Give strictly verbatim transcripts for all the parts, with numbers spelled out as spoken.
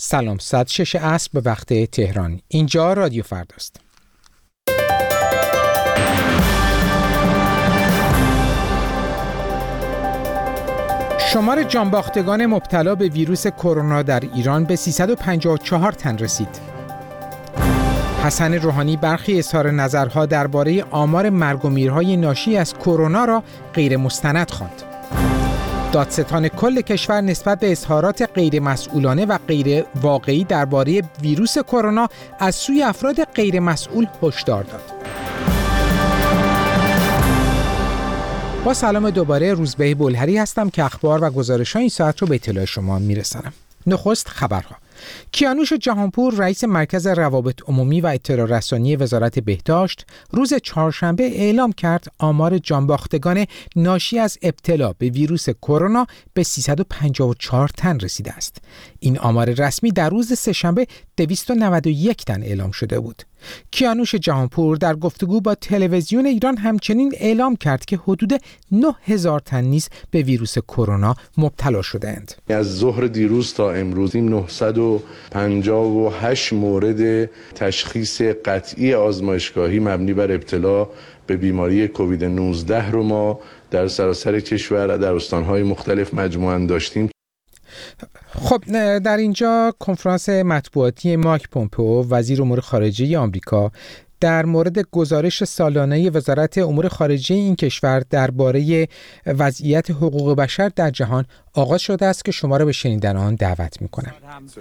سلام، ساعت شش عصر به وقت تهران. اینجا رادیو فرداست. شمار جانباختگان مبتلا به ویروس کرونا در ایران به سیصد و پنجاه و چهار تن رسید. حسن روحانی برخی اظهار نظرها درباره آمار مرگ و میرهای ناشی از کرونا را غیر مستند خواند. دادستان کل کشور نسبت به اظهارات غیر مسئولانه و غیر واقعی درباره ویروس کرونا از سوی افراد غیر مسئول هشدار داد. با سلام دوباره، روزبه بلهری هستم که اخبار و گزارش‌های این ساعت رو به اطلاع شما میرسانم. نخست خبرها. کیانوش جهانپور رئیس مرکز روابط عمومی و اطلاع رسانی وزارت بهداشت روز چهارشنبه اعلام کرد آمار جانباختگان ناشی از ابتلا به ویروس کرونا به سیصد و پنجاه و چهار تن رسیده است. این آمار رسمی در روز سه‌شنبه دویست و نود و یک تن اعلام شده بود. کیانوش جهانپور در گفتگو با تلویزیون ایران همچنین اعلام کرد که حدود نه هزار تن نیز به ویروس کرونا مبتلا شده‌اند. از ظهر دیروز تا امروز نهصد و پنجاه و هشت مورد تشخیص قطعی آزمایشگاهی مبنی بر ابتلا به بیماری کووید نوزده رو ما در سراسر کشور در استان‌های مختلف مجموعاً داشتیم. خب در اینجا کنفرانس مطبوعاتی مایک پومپئو وزیر امور خارجه آمریکا در مورد گزارش سالانه وزارت امور خارجه این کشور درباره وضعیت حقوق بشر در جهان آغاز شده است که شما را به شنیدن آن دعوت می‌کنم.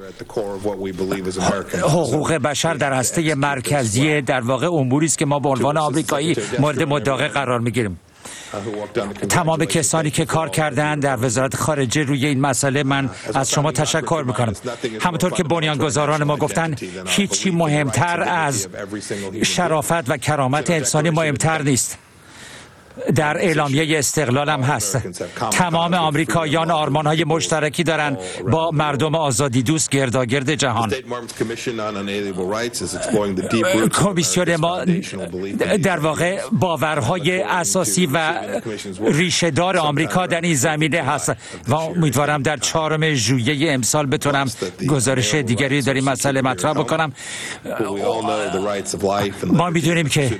حقوق بشر در هسته مرکزی در واقع اموری است که ما به عنوان آمریکایی مورد مداقه قرار می‌گیریم. تمام کسانی که کار کردن در وزارت خارجه روی این مسئله من از شما تشکر میکنم. همونطور که بنیانگذاران ما گفتن، هیچی مهمتر از شرافت و کرامت انسانی مهمتر نیست. در اعلامیه استقلال هم هست. تمام آمریکاییان آرمان‌های مشترکی دارن با مردم آزادی دوست گرداگرد جهان. کمیسیون ما در واقع باورهای اساسی و ریشه دار آمریکا در این زمینه هست و امیدوارم در چهارم ژوئیه امسال بتونم گزارش دیگری در این مسئله مطرح بکنم. ما میدونیم که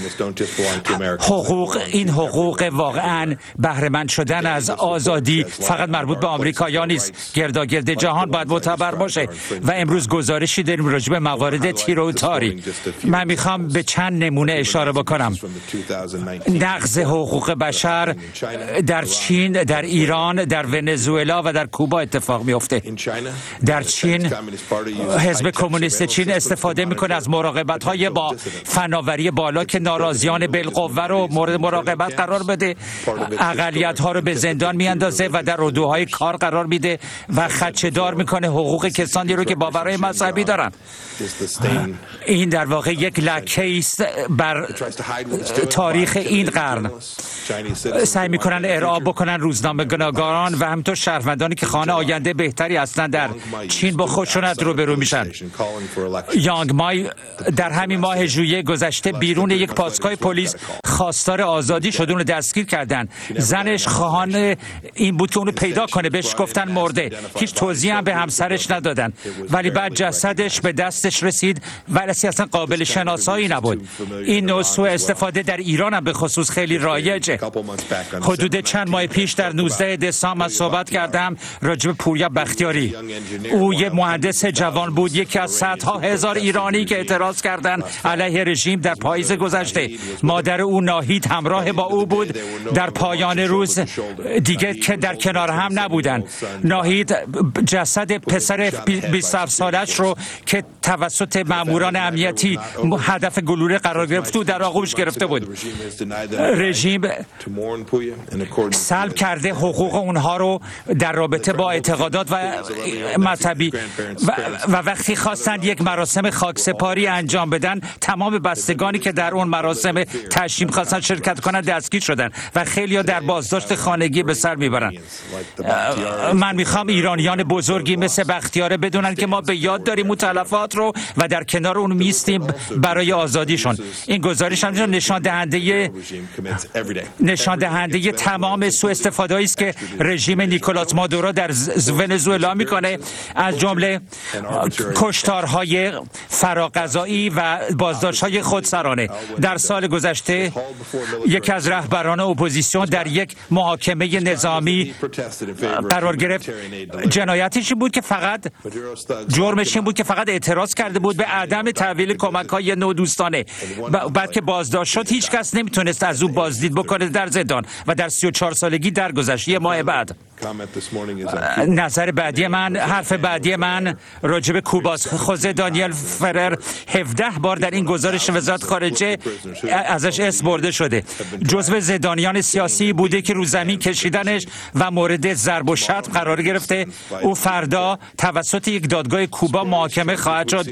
حقوق این حقوق واقعاً بهره‌مند شدن از آزادی فقط مربوط به آمریکاییان نیست، گرداگرد جهان باید معتبر باشه و امروز گزارشی داریم راجع به موارد تیر و تاری. من میخوام به چند نمونه اشاره بکنم. نقض حقوق بشر در چین، در ایران، در ونزوئلا و در کوبا اتفاق میفته. در چین حزب کمونیست چین استفاده میکنه از مراقبت‌های با فناوری بالا که ناراضیان بالقوه رو مورد مراقبت قرار بده، اقلیت‌ها رو به زندان میاندازه و در اردوهای کار قرار میده و خدشه‌دار میکنه حقوق کسانی رو که باورهای مذهبی دارن. این در واقع یک لکه است بر تاریخ این قرن. سعی میکنن ارعاب بکنن روزنامه‌نگاران و همینطور شهروندانی که خانه آینده بهتری هستن در چین با خشونت روبرو میشن. یانگ مای در همین ماه ژوئیه گذشته بیرون یک پاسگاه پلیس خواستار آزادی شد، اونو دستگیر کردن. زنش خواهان این بود که اونو پیدا کنه، بهش گفتن مرده. هیچ توضیح هم به همسرش ندادن، ولی بعد جسدش به دستش رسید ولی اصلا قابل شناسایی نبود. این نوع سوء استفاده در ایران هم به خصوص خیلی رایجه. حدود چند ماه پیش در نوزده دسامبر صحبت کردم راجع به پوریا بختیاری. او یه مهندس جوان بود، یکی از صدها هزار ایرانی که اعتراض کردن علیه رژیم در پاییز گذشته. مادر او ناهید همراه با او بود. در پایان روز دیگه که در کنار هم نبودن. ناهید جسد پسر بیست و هفت سالش رو که توسط ماموران امنیتی هدف گلوله قرار گرفت و در آغوش گرفته بود. رژیم سلب کرده حقوق اونها رو در رابطه با اعتقادات و مذهبی و, و وقتی خواستن یک مراسم خاکسپاری انجام بدن، تمام بستگانی که در اون مراسم تشییع خواستن شرکت کنن دستگیر شدن و خیلی‌ها در بازداشت خانگی به سر میبرن. من میخوام ایرانیان بزرگی مثل بختیاره بدونن که ما به یاد داریم اون تلفات رو و در کنار اون میستیم برای آزادیشون. این گزارش هم نشان دهنده نشان دهنده تمام سوء استفاده‌ای است که رژیم نیکولاس مادورو در ونزوئلا میکنه، از جمله کشتارهای فراقضایی و بازداشت‌های خودسرانه. در سال گذشته یکی از رهبران اپوزیسیون در یک محاکمه نظامی قرار گرفت. جنایتش بود که فقط جرمش این بود که فقط اعتراض کرده بود به عدم تحویل کمک‌های نودوستانه. بعد که بازداشت شد هیچ کس نمیتونست از او بازدید بکنه در زندان و در سی و چهار سالگی درگذشت. یه ماه بعد نظر بعدی من حرف بعدی من راجع به کوباست. خوزه دانیل فرر هفده بار در این گزارش وزارت خارجه ازش اسم برده شده. جزو زندانیان سیاسی بوده که رو زمین کشیدنش و مورد ضرب و شتم قرار گرفته. او فردا توسط یک دادگاه کوبا محاکمه خواهد شد.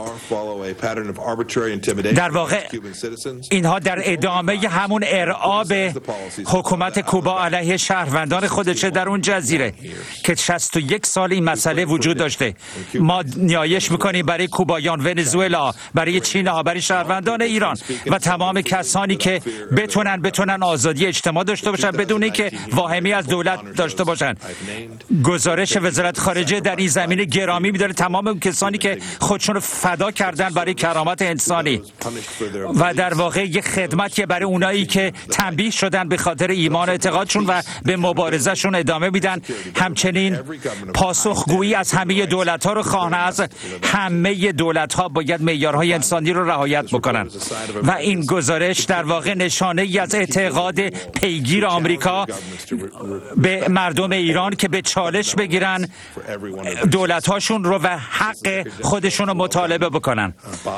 در واقع اینها در ادامه همون ارعاب حکومت کوبا علیه شهروندان خودشه در اون جزیره که شصت و یک سال این مسئله وجود داشته. ما نیایش میکنیم برای کوبایان، ونزوئلا، برای چین ها، برای شهروندان ایران و تمام کسانی که بتونن بتونن آزادی اجتماع داشته باشن بدون اینکه واهمی از دولت داشته باشن. گزارش وزارت خارجه در این زمینه گرامی می‌داره تمام کسانی که خودشون رو فدا کردن برای کرامت انسانی و در واقع یک خدمتی برای اونایی که تنبیه شدن به خاطر ایمان اعتقادشون و به مبارزهشون ادامه میدن. همچنین پاسخگویی از همه دولت‌ها رو خواهان از همه دولت‌ها باید معیارهای انسانی رو رعایت بکنن و این گزارش در واقع نشانه ای از اعتقاد پیگیر آمریکا به مردم ایران که به چالش بگیرن دولت‌هاشون رو و حق خودشون رو مطالبه بکنن.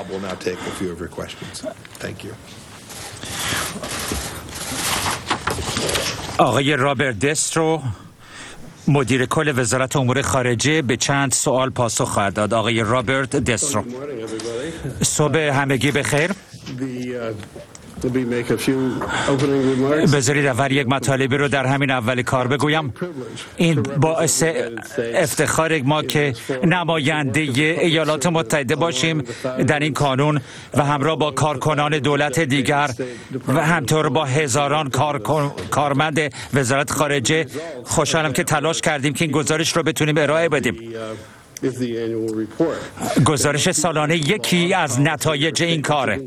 آقای رابرت دسترو مدیر کل وزارت امور خارجه به چند سوال پاسخ خواهد داد. آقای رابرت دسترو. صبح همگی بخیر. بذارید اول یک مطالبی رو در همین اول کار بگویم. این باعث افتخار ما که نماینده ایالات متحده باشیم در این کانون و همراه با کارکنان دولت دیگر و همطور با هزاران کار... کارمند وزارت خارجه خوشحالم که تلاش کردیم که این گزارش رو بتونیم ارائه بدیم. گزارش سالانه یکی از نتایج این کاره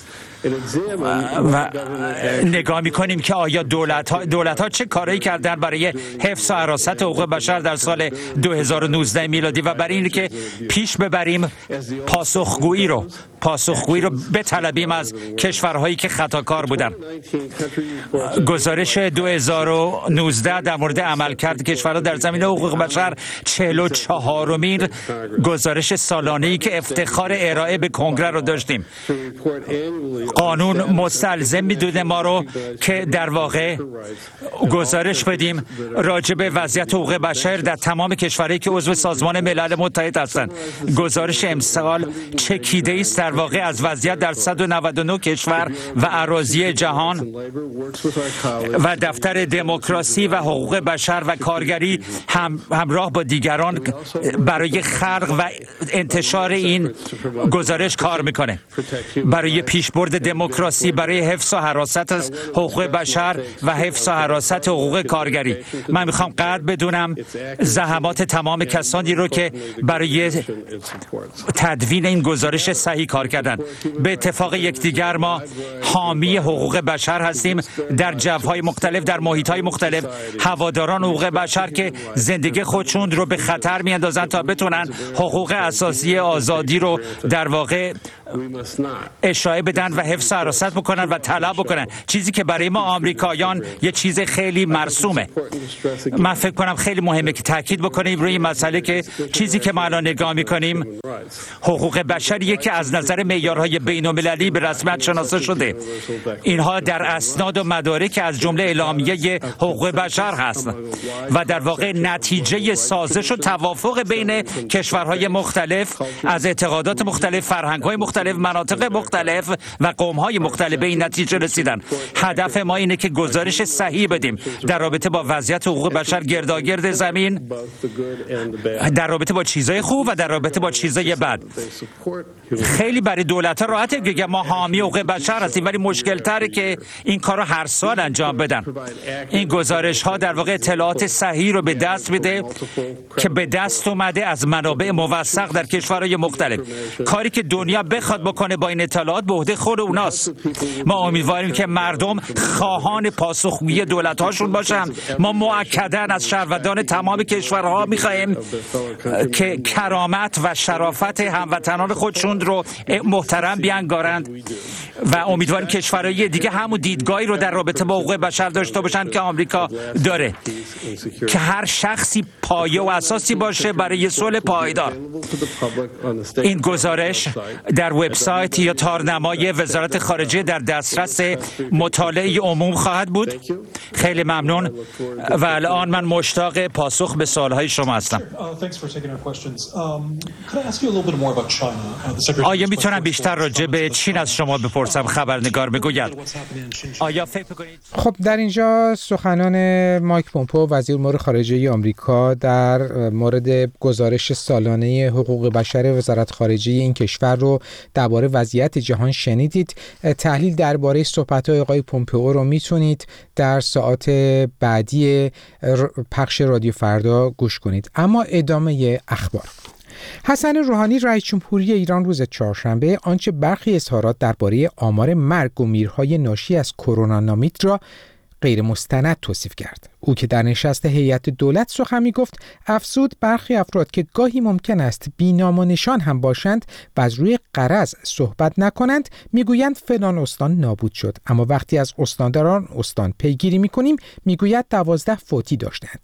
و نگاه می‌کنیم که آیا دولت‌ها دولت‌ها چه کارایی کردن برای حفظ و حراست حقوق بشر در سال دو هزار و نوزده میلادی و برای اینکه که پیش ببریم پاسخگویی رو پاسخگویی رو بطلبیم از کشورهایی که خطاکار بودن. گزارش دو هزار و نوزده در مورد عملکرد کشورها در زمینه حقوق بشر چهل و چهارمین گزارش سالانه‌ای که افتخار ارائه به کنگره رو داشتیم. قانون مستلزم می‌دونه ما رو که در واقع گزارش بدیم راجع به وضعیت حقوق بشر در تمام کشورهایی که عضو سازمان ملل متحد هستند. گزارش امسال چکیده است در واقع از وضعیت در صد و نود و نه کشور و اراضی جهان و دفتر دموکراسی و حقوق بشر و کارگری هم همراه با دیگران برای خلق و انتشار این گزارش کار میکنه، برای پیشبرد دموکراسی، برای حفظ و حراست از حقوق بشر و حفظ و حراست حقوق کارگری. من میخوام قدر بدونم زحمات تمام کسانی رو که برای تدوین این گزارش صحیح کار کردن. به اتفاق یکدیگر ما حامی حقوق بشر هستیم در جوهای مختلف، در محیطهای مختلف، هواداران حقوق بشر که زندگی خودشون رو به خطر میاندازن تا بتونن حقوق اساسی آزادی رو در واقع اشاعه بدن و حفظ و حراست بکنن و طلب بکنن، چیزی که برای ما آمریکایان یه چیز خیلی مرسومه. من فکر کنم خیلی مهمه که تاکید بکنیم روی این مسئله که چیزی که ما الان نگاه میکنیم حقوق بشریه که از نظر معیارهای بین‌المللی به رسمیت شناخته شده. اینها در اسناد و مدارک از جمله اعلامیه حقوق بشر هست و در واقع نتیجه سازش و توافق بین کشورهای مختلف از اعتقادات مختلف، فرهنگ‌های مختلف، مناطق مختلف و قوم‌های مختلف به این نتیجه رسیدن. هدف ما اینه که گزارش صحیح بدیم در رابطه با وضعیت حقوق بشر گرداگرد زمین، در رابطه با چیزای خوب و در رابطه با چیزای بد. خیلی برای دولت‌ها راحته که ما حامی حقوق بشر هستیم، ولی مشکل تره که این کارو هر سال انجام بدن. این گزارش ها در واقع اطلاعات صحیح رو به دست میده که به دست اومده از منابع موثق در کشورهای مختلف. کاری که دنیا بخواد بکنه با این اطلاعات به عهده خود اوناست. ما امیدواریم که مردم خواهان پاسخگویی دولت‌هاشون باشن. ما مؤکداً از شهروندان تمام کشورها می‌خوایم که کرامت و شرافت هموطنان خودشون رو محترم بیانگارند و امیدواریم کشورهای دیگه همون دیدگاهی رو در رابطه با حقوق بشر داشته باشن که آمریکا داره، که هر شخصی پایه و اساسی باشه برای صلح پایدار. این گزارش در وبسایت یا تارنمای وزارت خارجه در دسترس مطالعه عموم خواهد بود. خیلی ممنون و الان من مشتاق پاسخ به سوالهای شما هستم. آیا میتونم بیشتر راجع به چین از شما بپرسم؟ خبرنگار میگوید. آیا فکر می‌کنید؟ خب در اینجا سخنان مایک پومپئو وزیر امور خارجه آمریکا در مورد گزارش سالانه حقوق بشر وزارت خارجه این کشور رو درباره وضعیت جهان شنیدید. تحلیل درباره صحبت‌های آقای پومپئو رو میتونید در ساعات بعدی پخش رادیو فردا گوش کنید. اما ادامه اخبار. حسن روحانی رئیس جمهوری ایران روز چهارشنبه آنچه برخی اظهارات درباره آمار مرگ و میرهای ناشی از کرونا نامید را غیر مستند توصیف کرد. او که در نشست هیئت دولت سخن می‌گفت، افزود برخی افراد که گاهی ممکن است بی‌نام و نشان هم باشند و از روی غرض صحبت نکنند میگویند فلان استان نابود شد، اما وقتی از استانداران استان پیگیری می‌کنیم میگوید دوازده فوتی داشتند.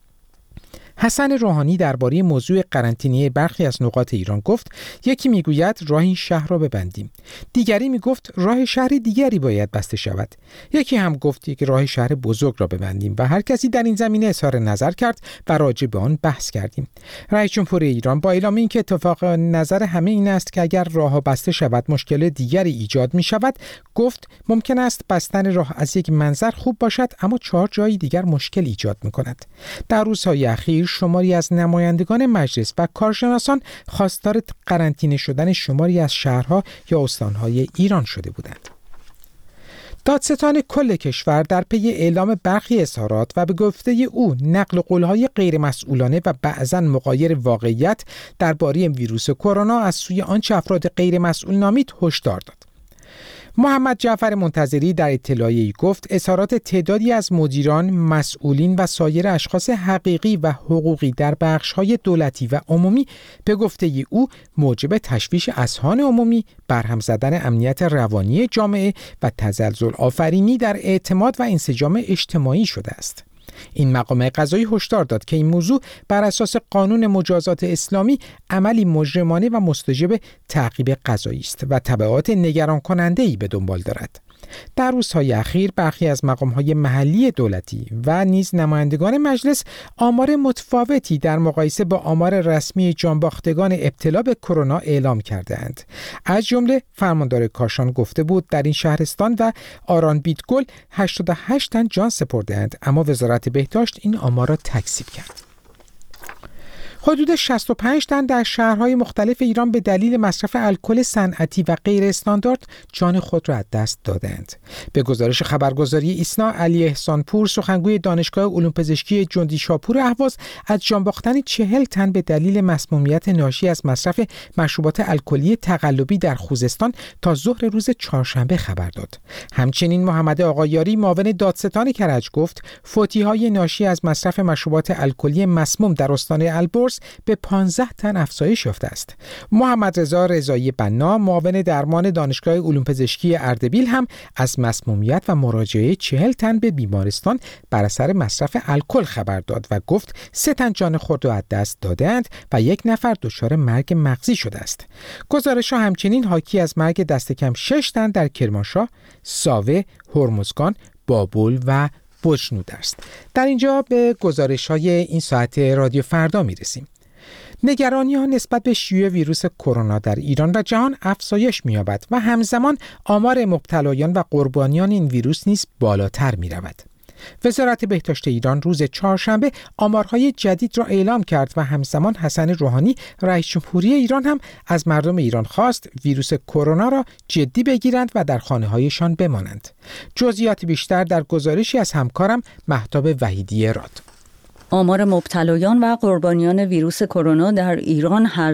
حسن روحانی درباره موضوع قرنطینه برخی از نقاط ایران گفت یکی میگوید راه این شهر را ببندیم، دیگری میگفت راه شهر دیگری باید بسته شود، یکی هم گفت که راه شهر بزرگ را ببندیم و هر کسی در این زمینه اظهار نظر کرد و راجع به آن بحث کردیم. رئیس جمهور ایران با اعلام اینکه اتفاق نظر همه این است که اگر راهها بسته شود مشکل دیگری ایجاد می شود، گفت ممکن است بستن راه از یک منظر خوب باشد اما چهار جای دیگر مشکل ایجاد می کند. در روزهای اخیر شماری از نمایندگان مجلس و کارشناسان خواستار قرنطینه شدن شماری از شهرها یا استانهای ایران شده بودند. دادستان کل کشور در پی اعلام برخی اظهارات و به گفته او نقل قول‌های غیر مسئولانه و بعضاً مغایر واقعیت درباره ویروس کرونا از سوی آنچه افراد غیر مسئول نامید هشدار داد. محمد جعفر منتظری در اطلاعیه‌ای گفت اظهارات تعدادی از مدیران، مسئولین و سایر اشخاص حقیقی و حقوقی در بخش‌های دولتی و عمومی به گفته او موجب تشویش اذهان عمومی، برهم زدن امنیت روانی جامعه و تزلزل آفرینی در اعتماد و انسجام اجتماعی شده است. این مقام قضایی هشدار داد که این موضوع بر اساس قانون مجازات اسلامی عملی مجرمانه و مستوجب تعقیب قضایی است و تبعات نگران کننده‌ای به دنبال دارد. در روزهای اخیر برخی از مقام‌های محلی دولتی و نیز نمایندگان مجلس آمار متفاوتی در مقایسه با آمار رسمی جانباختگان ابتلا به کرونا اعلام کرده‌اند. از جمله فرماندار کاشان گفته بود در این شهرستان و آران بیتگل هشتاد و هشت تن جان سپرده‌اند، اما وزارت بهداشت این آمار را تکذیب کرد. حدود شصت و پنج تن در شهرهای مختلف ایران به دلیل مصرف الکل صنعتی و غیر استاندارد جان خود را از دست دادند. به گزارش خبرگزاری ایسنا، علی احسانپور سخنگوی دانشگاه علوم پزشکی جندی شاپور اهواز از جان باختن چهل تن به دلیل مسمومیت ناشی از مصرف مشروبات الکلی تقلبی در خوزستان تا ظهر روز چهارشنبه خبر داد. همچنین محمد آقایاری معاون دادستان کرج گفت فوتی‌های ناشی از مصرف مشروبات الکلی مسموم در استان البرز به پانزده تن افزایش یافته است. محمد رضا رضایی بنا معاون درمان دانشگاه علوم پزشکی اردبیل هم از مسمومیت و مراجعه چهل تن به بیمارستان بر اثر مصرف الکل خبر داد و گفت سه تن جان خود را از دست دادند و یک نفر دچار مرگ مغزی شده است. گزارش‌ها همچنین حاکی از مرگ دست کم شش تن در کرمانشاه، ساوه، هرمزگان، بابل و بجنود است. در اینجا به گزارش‌های این ساعت رادیو فردا می‌رسیم. نگرانی‌ها نسبت به شیوع ویروس کرونا در ایران و جهان افزایش می‌یابد و همزمان آمار مبتلایان و قربانیان این ویروس نیز بالاتر می‌رود. وزارت بهداشت ایران روز چهارشنبه آمارهای جدید را اعلام کرد و همزمان حسن روحانی رئیس جمهوری ایران هم از مردم ایران خواست ویروس کرونا را جدی بگیرند و در خانه‌هایشان بمانند. جزئیات بیشتر در گزارشی از همکارم مهتاب وحیدی راد. آمار مبتلایان و قربانیان ویروس کرونا در ایران هر